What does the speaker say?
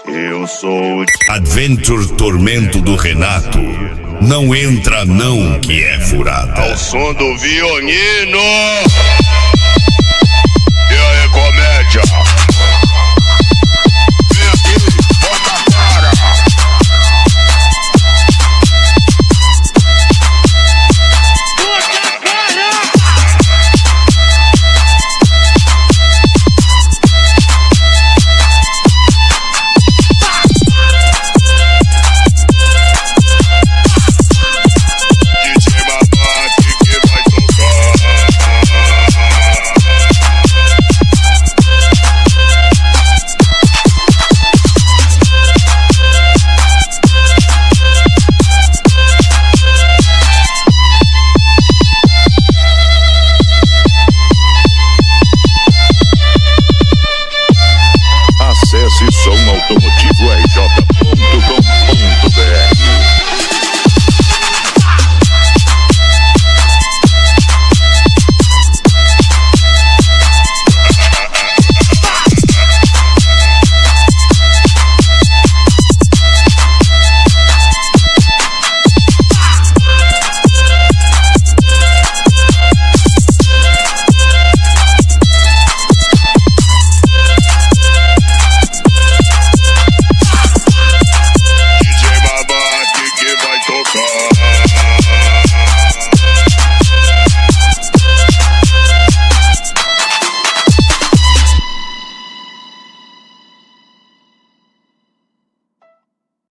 Eu sou o Adventure Tormento do Renato. Não entra não que é furada. ao som do violino. E aí, comédia? Vem aqui, bota a cara. DJ Mabate que vai tocar. Acesse somautomotivo RJ.